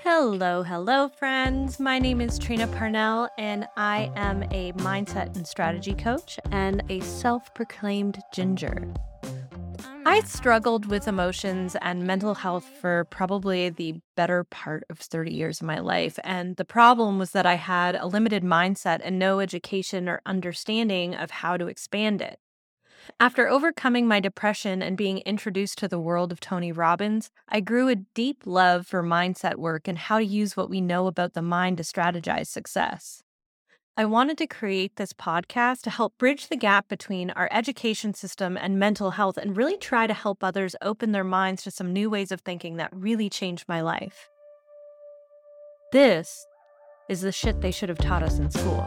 Hello, friends. My name is Trina Parnell, and I am a mindset and strategy coach and a self proclaimed ginger. I struggled with emotions and mental health for probably the better part of 30 years of my life. And the problem was that I had a limited mindset and no education or understanding of how to expand it. After overcoming my depression and being introduced to the world of Tony Robbins, I grew a deep love for mindset work and how to use what we know about the mind to strategize success. I wanted to create this podcast to help bridge the gap between our education system and mental health and really try to help others open their minds to some new ways of thinking that really changed my life. This is the shit they should have taught us in school.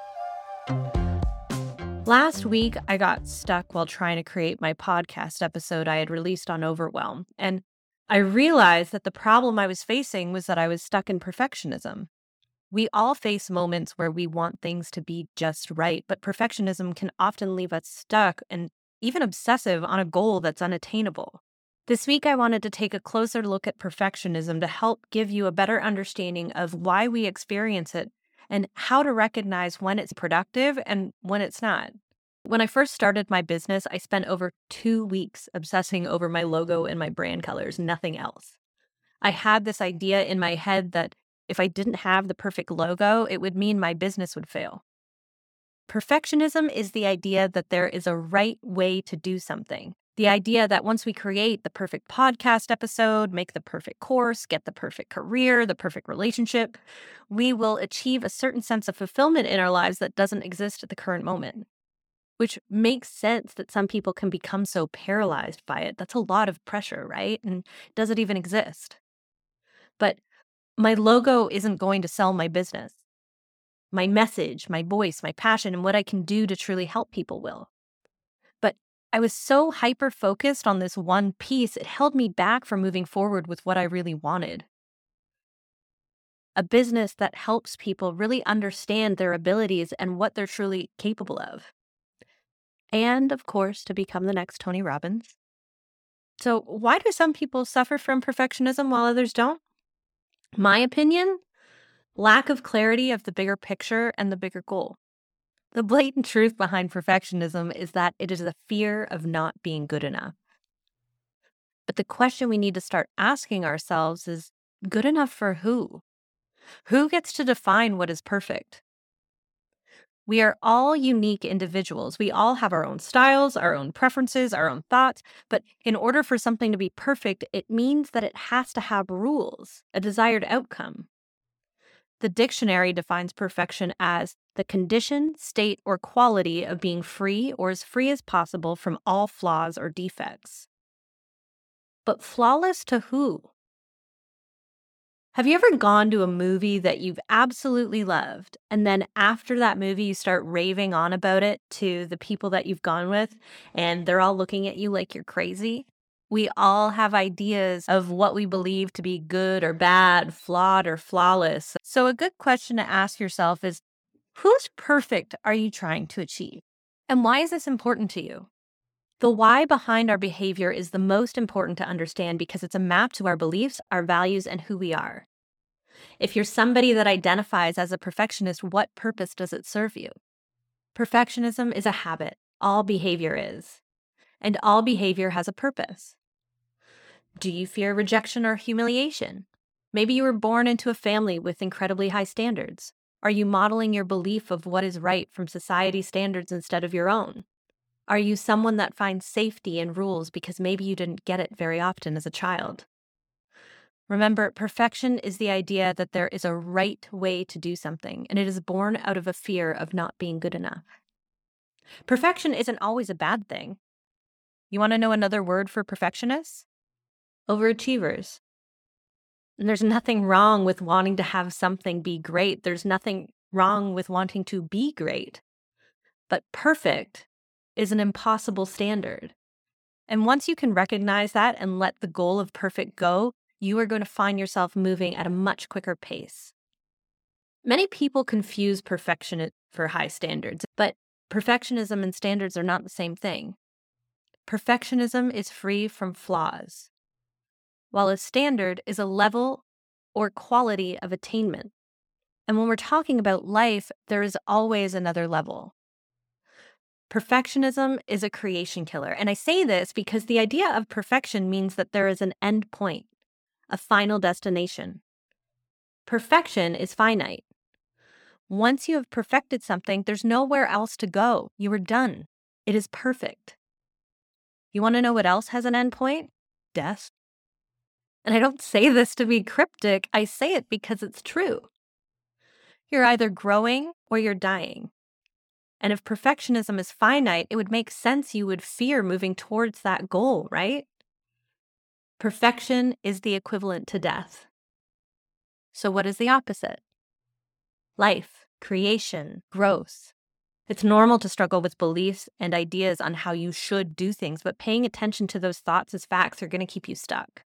Last week, I got stuck while trying to create my podcast episode I had released on Overwhelm, and I realized that the problem I was facing was that I was stuck in perfectionism. We all face moments where we want things to be just right, but perfectionism can often leave us stuck and even obsessive on a goal that's unattainable. This week, I wanted to take a closer look at perfectionism to help give you a better understanding of why we experience it and how to recognize when it's productive and when it's not. When I first started my business, I spent over 2 weeks obsessing over my logo and my brand colors, nothing else. I had this idea in my head that if I didn't have the perfect logo, it would mean my business would fail. Perfectionism is the idea that there is a right way to do something. The idea that once we create the perfect podcast episode, make the perfect course, get the perfect career, the perfect relationship, we will achieve a certain sense of fulfillment in our lives that doesn't exist at the current moment. Which makes sense that some people can become so paralyzed by it. That's a lot of pressure, right? And does it even exist? But my logo isn't going to sell my business. My message, my voice, my passion, and what I can do to truly help people will. But I was so hyper focused on this one piece, it held me back from moving forward with what I really wanted. A business that helps people really understand their abilities and what they're truly capable of. And of course, to become the next Tony Robbins. So, why do some people suffer from perfectionism while others don't? My opinion, lack of clarity of the bigger picture and the bigger goal. The blatant truth behind perfectionism is that it is a fear of not being good enough. But the question we need to start asking ourselves is good enough for who? Who gets to define what is perfect? We are all unique individuals. We all have our own styles, our own preferences, our own thoughts. But in order for something to be perfect, it means that it has to have rules, a desired outcome. The dictionary defines perfection as the condition, state, or quality of being free or as free as possible from all flaws or defects. But flawless to who? Have you ever gone to a movie that you've absolutely loved, and then after that movie, you start raving on about it to the people that you've gone with, and they're all looking at you like you're crazy? We all have ideas of what we believe to be good or bad, flawed or flawless. So, a good question to ask yourself is whose perfect are you trying to achieve? And why is this important to you? The why behind our behavior is the most important to understand because it's a map to our beliefs, our values, and who we are. If you're somebody that identifies as a perfectionist, what purpose does it serve you? Perfectionism is a habit. All behavior is. And all behavior has a purpose. Do you fear rejection or humiliation? Maybe you were born into a family with incredibly high standards. Are you modeling your belief of what is right from society's standards instead of your own? Are you someone that finds safety in rules because maybe you didn't get it very often as a child? Remember, perfection is the idea that there is a right way to do something, and it is born out of a fear of not being good enough. Perfection isn't always a bad thing. You want to know another word for perfectionists? Overachievers. And there's nothing wrong with wanting to have something be great. There's nothing wrong with wanting to be great. But perfect is an impossible standard. And once you can recognize that and let the goal of perfect go, you are going to find yourself moving at a much quicker pace. Many people confuse perfection for high standards, but perfectionism and standards are not the same thing. Perfectionism is free from flaws, while a standard is a level or quality of attainment. And when we're talking about life, there is always another level. Perfectionism is a creation killer. And I say this because the idea of perfection means that there is an end point, a final destination. Perfection is finite. Once you have perfected something, there's nowhere else to go. You are done. It is perfect. You want to know what else has an end point? Death. And I don't say this to be cryptic. I say it because it's true. You're either growing or you're dying. And if perfectionism is finite, it would make sense you would fear moving towards that goal, right? Perfection is the equivalent to death. So what is the opposite? Life, creation, growth. It's normal to struggle with beliefs and ideas on how you should do things, but paying attention to those thoughts as facts are going to keep you stuck.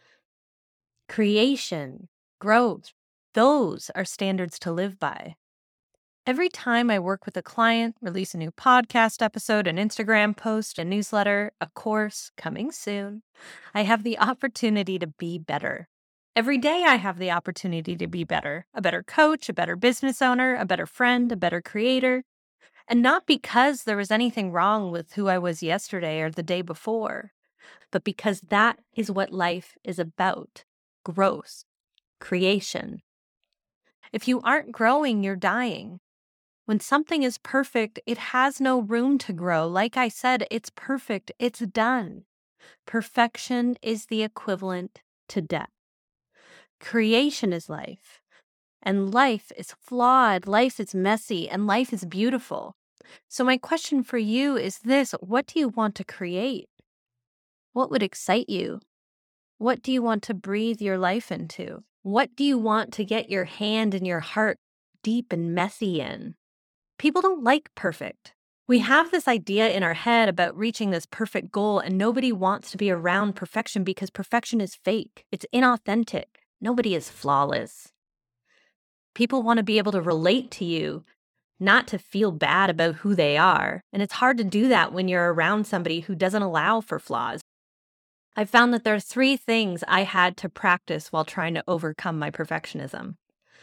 Creation, growth, those are standards to live by. Every time I work with a client, release a new podcast episode, an Instagram post, a newsletter, a course coming soon, I have the opportunity to be better. Every day I have the opportunity to be better, a better coach, a better business owner, a better friend, a better creator. And not because there was anything wrong with who I was yesterday or the day before, but because that is what life is about: growth, creation. If you aren't growing, you're dying. When something is perfect, it has no room to grow. Like I said, it's perfect. It's done. Perfection is the equivalent to death. Creation is life. And life is flawed. Life is messy. And life is beautiful. So my question for you is this: what do you want to create? What would excite you? What do you want to breathe your life into? What do you want to get your hand and your heart deep and messy in? People don't like perfect. We have this idea in our head about reaching this perfect goal, and nobody wants to be around perfection because perfection is fake. It's inauthentic. Nobody is flawless. People want to be able to relate to you, not to feel bad about who they are. And it's hard to do that when you're around somebody who doesn't allow for flaws. I found that there are 3 things I had to practice while trying to overcome my perfectionism.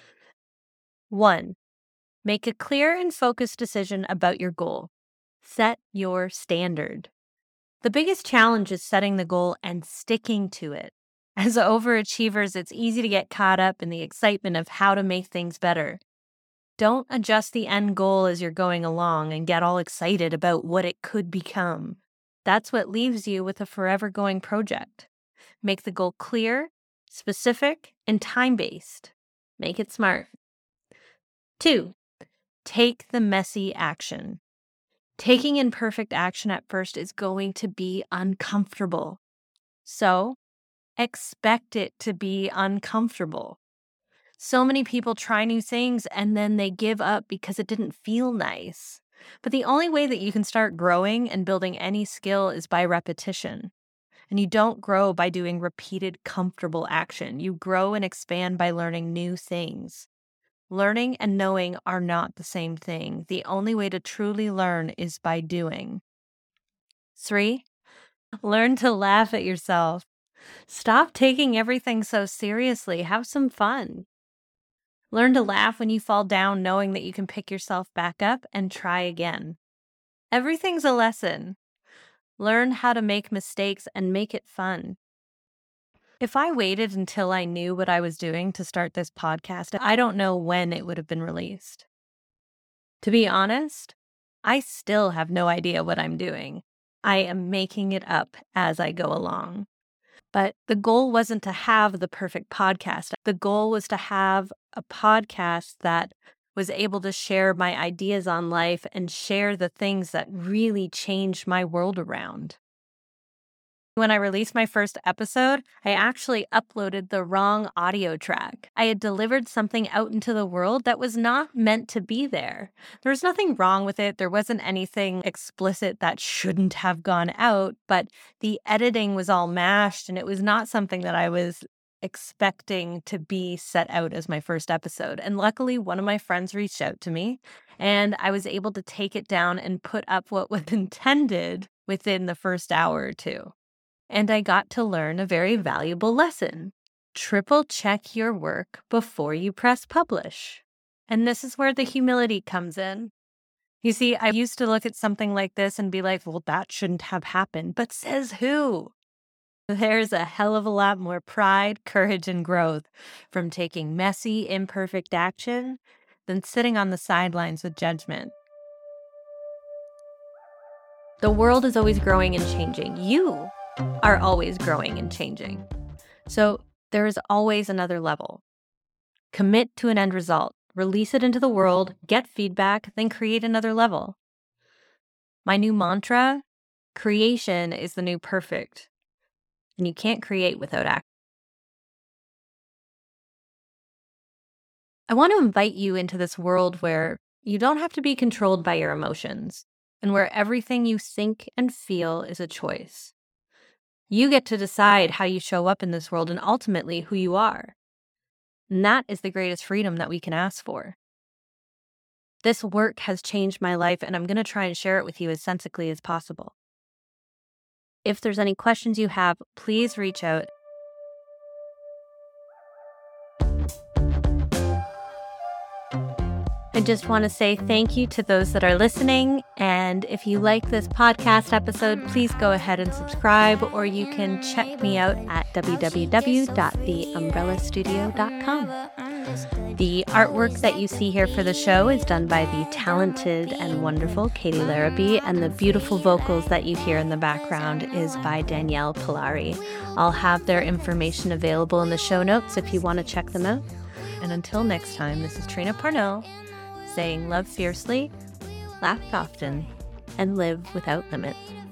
1. Make a clear and focused decision about your goal. Set your standard. The biggest challenge is setting the goal and sticking to it. As overachievers, it's easy to get caught up in the excitement of how to make things better. Don't adjust the end goal as you're going along and get all excited about what it could become. That's what leaves you with a forever going project. Make the goal clear, specific, and time-based. Make it smart. 2. Take the messy action. Taking imperfect action at first is going to be uncomfortable. So, expect it to be uncomfortable. So many people try new things and then they give up because it didn't feel nice. But the only way that you can start growing and building any skill is by repetition. And you don't grow by doing repeated, comfortable action. You grow and expand by learning new things. Learning and knowing are not the same thing. The only way to truly learn is by doing. 3, learn to laugh at yourself. Stop taking everything so seriously. Have some fun. Learn to laugh when you fall down, knowing that you can pick yourself back up and try again. Everything's a lesson. Learn how to make mistakes and make it fun. If I waited until I knew what I was doing to start this podcast, I don't know when it would have been released. To be honest, I still have no idea what I'm doing. I am making it up as I go along. But the goal wasn't to have the perfect podcast. The goal was to have a podcast that was able to share my ideas on life and share the things that really changed my world around. When I released my first episode, I actually uploaded the wrong audio track. I had delivered something out into the world that was not meant to be there. There was nothing wrong with it. There wasn't anything explicit that shouldn't have gone out, but the editing was all mashed and it was not something that I was expecting to be set out as my first episode. And luckily, one of my friends reached out to me and I was able to take it down and put up what was intended within the first hour or two. And I got to learn a very valuable lesson. triple check your work before you press publish. And this is where the humility comes in. You see, I used to look at something like this and be like, well, that shouldn't have happened. But says who? There's a hell of a lot more pride, courage, and growth from taking messy, imperfect action than sitting on the sidelines with judgment. The world is always growing and changing. You are always growing and changing. So there is always another level. Commit to an end result. Release it into the world, get feedback, then create another level. My new mantra, creation is the new perfect. And you can't create without action. I want to invite you into this world where you don't have to be controlled by your emotions and where everything you think and feel is a choice. You get to decide how you show up in this world and ultimately who you are. And that is the greatest freedom that we can ask for. This work has changed my life, and I'm going to try and share it with you as sensically as possible. If there's any questions you have, please reach out. I just want to say thank you to those that are listening. And if you like this podcast episode, please go ahead and subscribe, or you can check me out at www.theumbrellastudio.com. The artwork that you see here for the show is done by the talented and wonderful Katie Larrabee, and the beautiful vocals that you hear in the background is by Danielle Polari. I'll have their information available in the show notes if you want to check them out. And until next time, this is Trina Parnell saying love fiercely, laugh often, and live without limit.